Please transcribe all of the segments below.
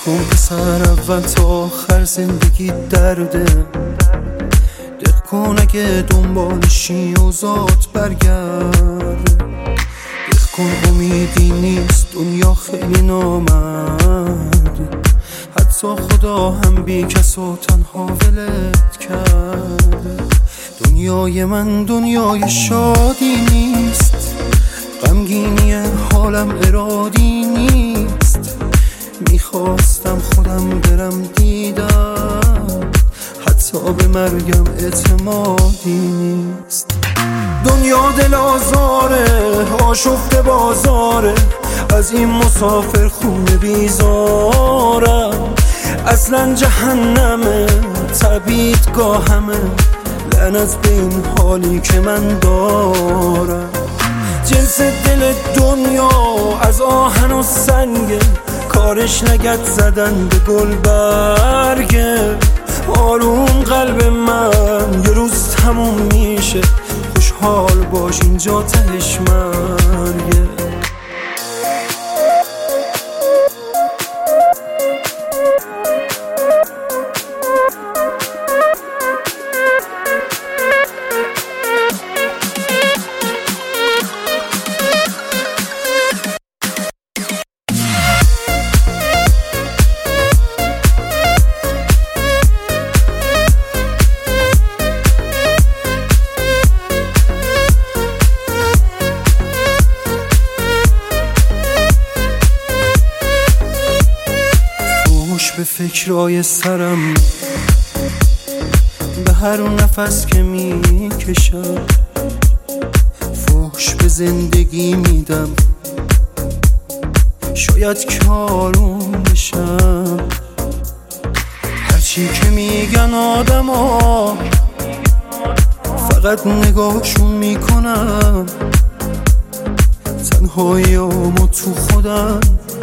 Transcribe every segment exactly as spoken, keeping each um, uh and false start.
کن پسر، اول تا آخر زندگی درده. دق کن اگه دنبالشی و ذات برگرد. دق کن امیدی نیست، دنیا خیلی نامرد. حتی خدا هم بی کس و تنها ولت کرد. دنیای من دنیای شادی نیست، غمگینی حالم ارادی نیست. میخواستم خودم برم دیدم، حتی به مرگم اعتمادی نیست. دنیا دل آزاره، آشفته بازاره، از این مسافر خونه بیزارم. اصلا جهنمه، تبعیدگاهمه، لعنت به این حالی که من دارم. جنس دل دنیا از آهن و سنگه، کارش نگت زدن به گل برگه. آروم قلب من یه روز تموم میشه، خوشحال باش اینجا تهش مرگه. به فکرای سرم، به هر نفس که میکشم. فحش به زندگی میدم، شاید که آروم بشم. هرچی که میگن آدم ها، فقط نگاهشون میکنم. تنهایی همو تو خودم،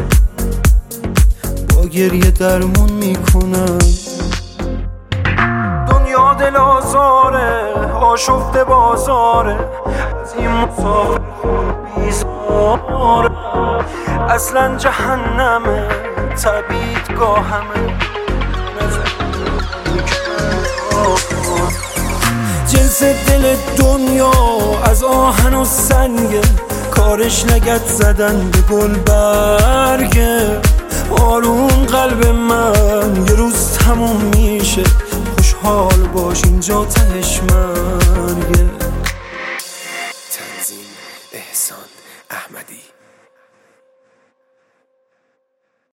گریه درمون میکنم. دنیا دل آزاره، آشفته بازاره، از این مسافر بیزاره. اصلا جهنمه، تبعیدگاهمه. جنس دل دنیا از آهن و سنگه، کارش نگت زدن به گل برگه. آروم قلب من یه روز تموم میشه، خوشحال باش اینجا تهش مرگه. تنظیم احسان احمدی.